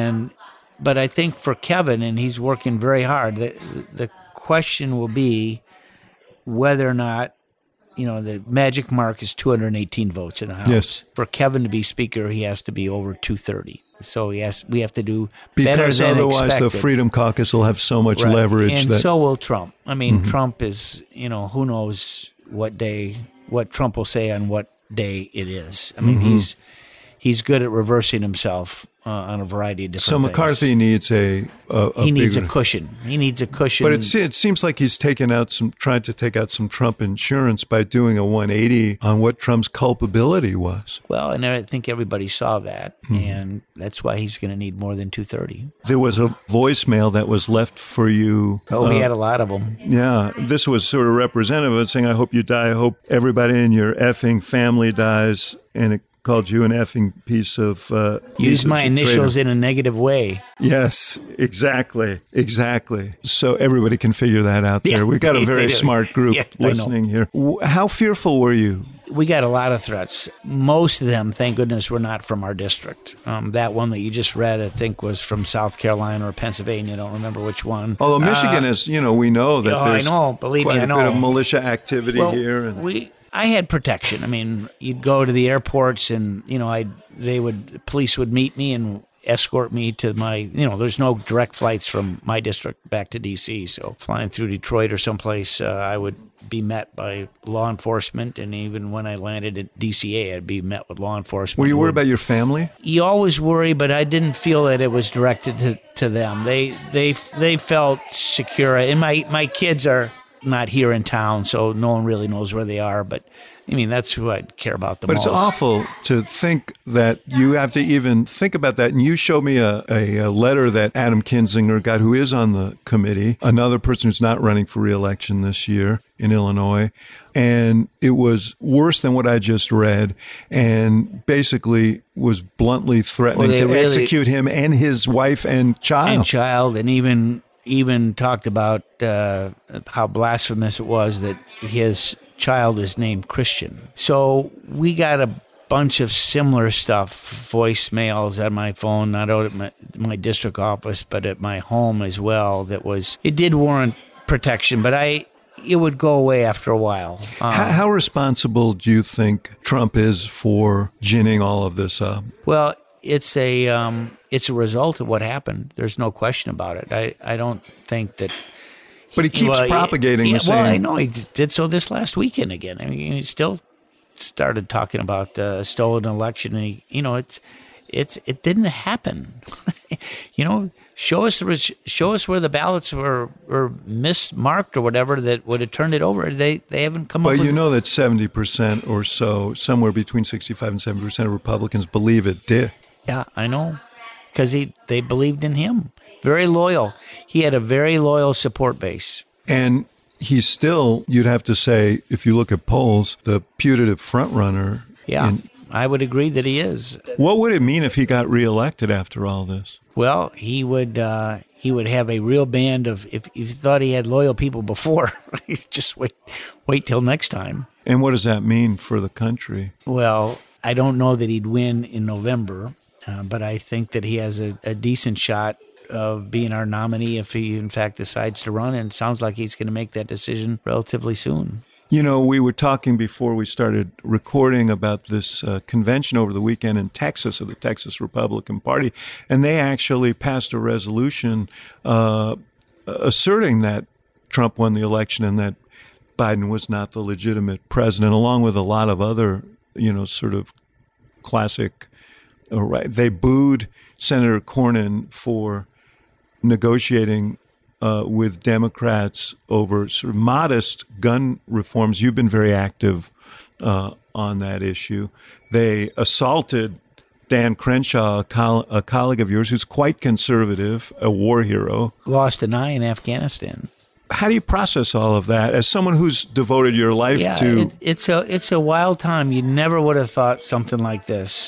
But I think for Kevin, and he's working very hard, the question will be whether or not, the magic mark is 218 votes in the House. Yes. For Kevin to be speaker, he has to be over 230. So we have to do better because than otherwise expected. The Freedom Caucus will have so much leverage. And so will Trump. I mean, Trump is, who knows what Trump will say on what day it is. I mean, he's good at reversing himself on a variety of different things. So McCarthy needs a cushion. He needs a cushion. But it seems like he's tried to take out some Trump insurance by doing a 180 on what Trump's culpability was. Well, and I think everybody saw that, and that's why he's going to need more than 230. There was a voicemail that was left for you. Oh, he had a lot of them. Yeah, this was sort of representative of saying, I hope you die. I hope everybody in your effing family dies. And it called you an effing piece of... Use my initials in a negative way. Yes, exactly. So everybody can figure that out there. We've got a very smart group listening here. How fearful were you? We got a lot of threats. Most of them, thank goodness, were not from our district. That one that you just read, I think, was from South Carolina or Pennsylvania. I don't remember which one. Although Michigan is, we know that there's quite a bit of militia activity here. And I had protection. I mean, you'd go to the airports and, police would meet me and escort me to my, there's no direct flights from my district back to D.C. So flying through Detroit or someplace, I would be met by law enforcement. And even when I landed at DCA, I'd be met with law enforcement. Were you worried about your family? You always worry, but I didn't feel that it was directed to them. They felt secure. And my kids are not here in town, so no one really knows where they are. But I mean, that's who I'd care about the most. But it's awful to think that you have to even think about that. And you showed me a letter that Adam Kinzinger got, who is on the committee, another person who's not running for re-election this year in Illinois. And it was worse than what I just read, and basically was bluntly threatening to execute him and his wife and child. And even talked about how blasphemous it was that his child is named Christian. So we got a bunch of similar stuff, voicemails at my phone, not out at my district office, but at my home as well. It did warrant protection, but it would go away after a while. How responsible do you think Trump is for ginning all of this up? Well, it's a result of what happened. There's no question about it. I don't think that. But he keeps propagating the same. Well, I know he did so this last weekend again. I mean, he's still started talking about a stolen election, and it didn't happen. Show us where the ballots were mismarked or whatever that would have turned it over. They haven't come up with. But you know that 70% or so, somewhere between 65 and 70% of Republicans believe it did. Yeah, I know, because they believed in him. Very loyal. He had a very loyal support base. And he's still, you'd have to say, if you look at polls, the putative front runner. Yeah, I would agree that he is. What would it mean if he got reelected after all this? Well, he would have a real band of, if you thought he had loyal people before, just wait till next time. And what does that mean for the country? Well, I don't know that he'd win in November, but I think that he has a decent shot of being our nominee if he, in fact, decides to run. And it sounds like he's going to make that decision relatively soon. We were talking before we started recording about this convention over the weekend in Texas of the Texas Republican Party, and they actually passed a resolution asserting that Trump won the election and that Biden was not the legitimate president, along with a lot of other, sort of classic. They booed Senator Cornyn for negotiating with Democrats over sort of modest gun reforms. You've been very active on that issue. They assaulted Dan Crenshaw, a colleague of yours who's quite conservative, a war hero. Lost an eye in Afghanistan. How do you process all of that as someone who's devoted your life to? It's a wild time. You never would have thought something like this.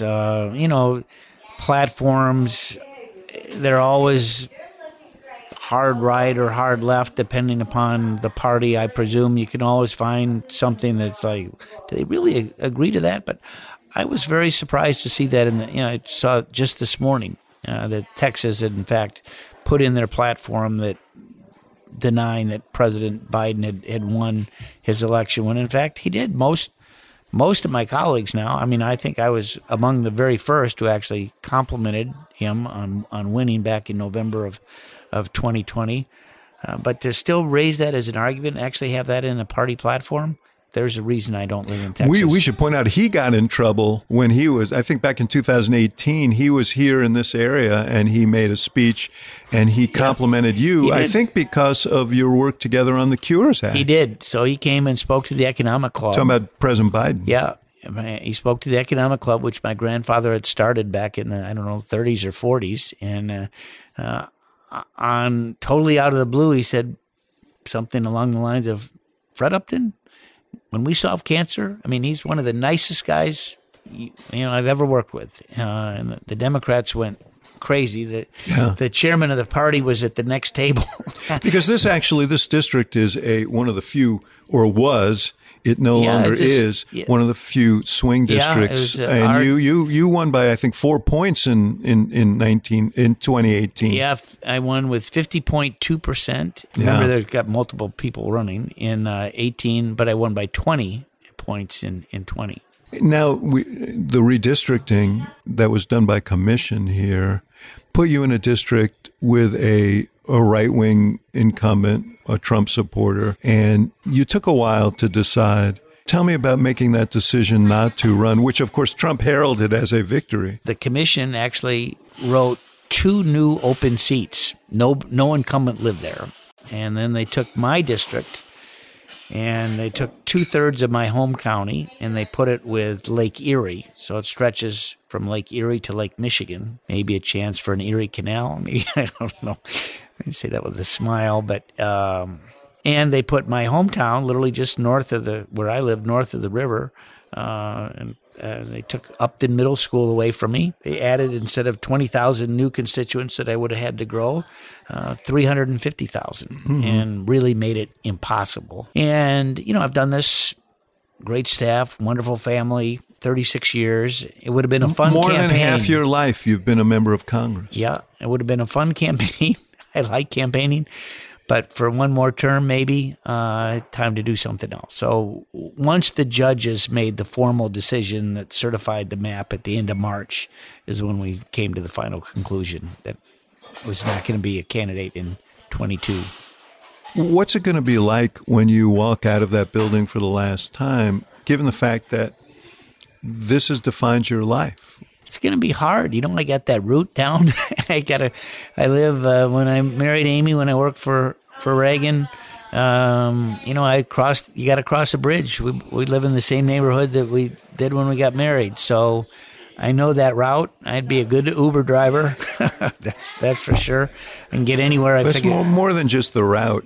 Platforms, they're always hard right or hard left, depending upon the party. I presume you can always find something that's like, do they really agree to that? But I was very surprised to see that I saw just this morning that Texas had in fact put in their platform that denying that President Biden had won his election, when in fact he did. Most of my colleagues now, I think I was among the very first who actually complimented him on winning back in November of 2020. But to still raise that as an argument, actually have that in a party platform, there's a reason I don't live in Texas. We should point out he got in trouble when he was, I think back in 2018, he was here in this area and he made a speech and he complimented you, I think because of your work together on the Cures Act. He did. So he came and spoke to the Economic Club. Talking about President Biden. Yeah. He spoke to the Economic Club, which my grandfather had started back in the, 30s or 40s. And on totally out of the blue, he said something along the lines of, Fred Upton, when we solve cancer, he's one of the nicest guys I've ever worked with. And the Democrats went crazy. The chairman of the party was at the next table. Because this district is one of the few, or was, it no longer is, one of the few swing districts. And you won by, I think, 4 points in 2018. Yeah, I won with 50.2%. Remember, there's got multiple people running in 18, but I won by 20 points in 20. Now, the redistricting that was done by commission here put you in a district with a right-wing incumbent, a Trump supporter, and you took a while to decide. Tell me about making that decision not to run, which, of course, Trump heralded as a victory. The commission actually wrote 2 new open seats. No incumbent lived there. And then they took my district, and they took 2/3 of my home county, and they put it with Lake Erie. So it stretches from Lake Erie to Lake Michigan. Maybe a chance for an Erie Canal. Maybe, I don't know. I say that with a smile, but and they put my hometown literally just north of where I live, north of the river, and they took Upton Middle School away from me. They added, instead of 20,000 new constituents that I would have had to grow, 350,000, and really made it impossible. And I've done this. Great staff, wonderful family, 36 years. It would have been a fun campaign. More than half your life, you've been a member of Congress. Yeah, it would have been a fun campaign. I like campaigning, but for one more term, maybe, time to do something else. So once the judges made the formal decision that certified the map at the end of March is when we came to the final conclusion that I was not going to be a candidate in 22. What's it going to be like when you walk out of that building for the last time, given the fact that this has defined your life. It's going to be hard. I got that route down. I live, when I married Amy, when I worked for Reagan, you got to cross a bridge. We live in the same neighborhood that we did when we got married. So I know that route. I'd be a good Uber driver. That's for sure. And get anywhere I figure. It's more than just the route.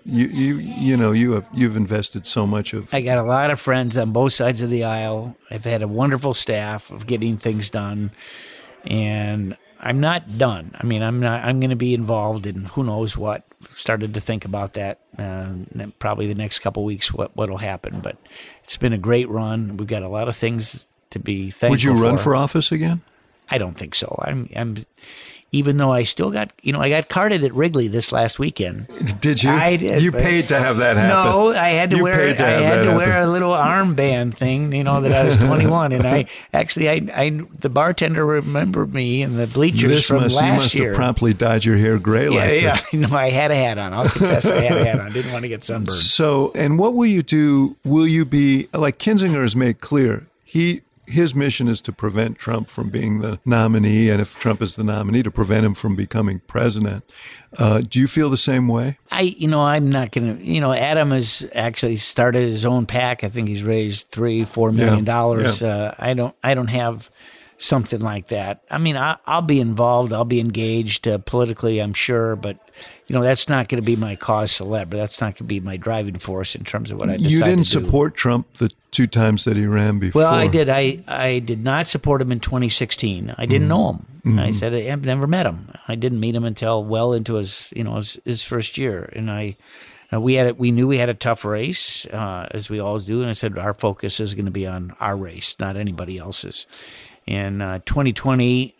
You've invested so much of. I got a lot of friends on both sides of the aisle. I've had a wonderful staff of getting things done, and I'm not done. I mean, I'm going to be involved in who knows what. Started to think about that. Probably the next couple of weeks, what'll happen. But it's been a great run. We've got a lot of things to be thankful for. Would you run for office again? I don't think so. I'm even though I still got, I got carded at Wrigley this last weekend. Did you? I did. You paid to have that happen. No, I had to wear a little armband thing, that I was 21, and I the bartender remembered me in the bleachers from last year. You must have promptly dyed your hair gray like this. Yeah, I had a hat on. I'll confess, I had a hat on. I didn't want to get sunburned. So, and what will you do? Will you be like Kinzinger has made clear? His mission is to prevent Trump from being the nominee, and if Trump is the nominee, to prevent him from becoming president. Do you feel the same way? I'm not going to, Adam has actually started his own PAC. I think he's raised $3-4 million. Yeah. I don't have something like that. I mean, I'll be involved. I'll be engaged politically, I'm sure, but that's not going to be my cause célèbre. That's not going to be my driving force in terms of what I decide to do. You didn't support Trump the 2 times that he ran before. Well, I did. I did not support him in 2016. I didn't know him. Mm-hmm. I said I've never met him. I didn't meet him until well into his first year, and we knew we had a tough race, as we always do, and I said our focus is going to be on our race, not anybody else's. In 2020,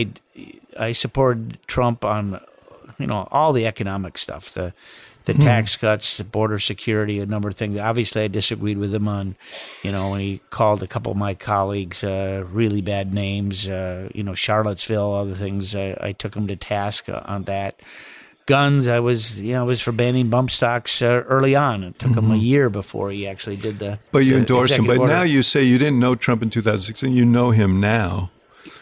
I supported Trump on all the economic stuff, the tax cuts, the border security, a number of things. Obviously, I disagreed with him on, when he called a couple of my colleagues really bad names, Charlottesville, other things. I took him to task on that. Guns, I was for banning bump stocks early on. It took him a year before he actually did the. But you endorsed him. But now you say you didn't know Trump in 2016. You know him now.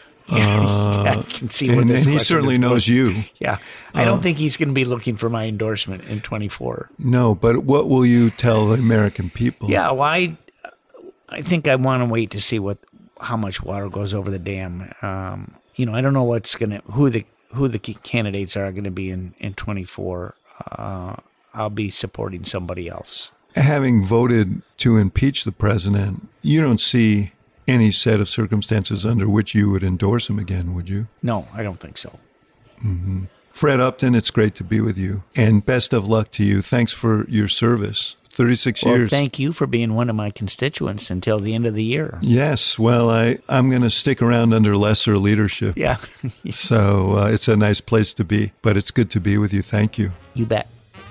I can see what this and he certainly knows you. Yeah, I don't think he's going to be looking for my endorsement in 24. No, but what will you tell the American people? Yeah, well, I think I want to wait to see how much water goes over the dam. I don't know who the candidates are going to be in 24. I'll be supporting somebody else. Having voted to impeach the president, you don't see any set of circumstances under which you would endorse him again, would you? No, I don't think so. Mm-hmm. Fred Upton, it's great to be with you, and best of luck to you. Thanks for your service. 36 years. Thank you for being one of my constituents until the end of the year. Yes. Well, I'm going to stick around under lesser leadership. Yeah. So it's a nice place to be, but it's good to be with you. Thank you. You bet.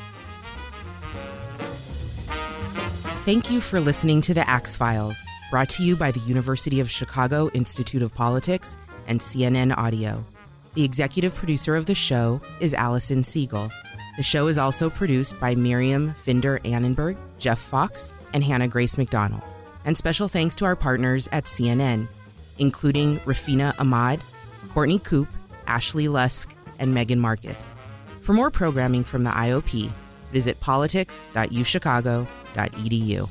Thank you for listening to The Axe Files, brought to you by the University of Chicago Institute of Politics and CNN Audio. The executive producer of the show is Allison Siegel. The show is also produced by Miriam Finder-Annenberg, Jeff Fox, and Hannah Grace McDonald. And special thanks to our partners at CNN, including Rafina Ahmad, Courtney Koop, Ashley Lusk, and Megan Marcus. For more programming from the IOP, visit politics.uchicago.edu.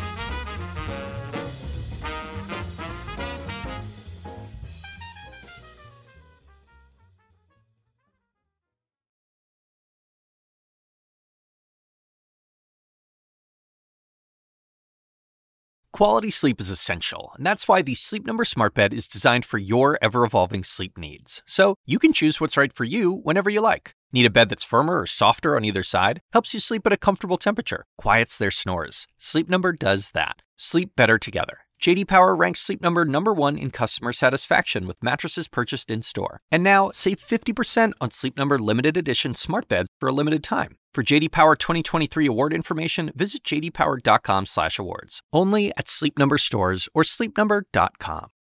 Quality sleep is essential, and that's why the Sleep Number Smart Bed is designed for your ever-evolving sleep needs. So you can choose what's right for you whenever you like. Need a bed that's firmer or softer on either side? Helps you sleep at a comfortable temperature. Quiets their snores. Sleep Number does that. Sleep better together. J.D. Power ranks Sleep Number #1 in customer satisfaction with mattresses purchased in-store. And now, save 50% on Sleep Number limited edition smart beds for a limited time. For J.D. Power 2023 award information, visit jdpower.com/awards. Only at Sleep Number stores or sleepnumber.com.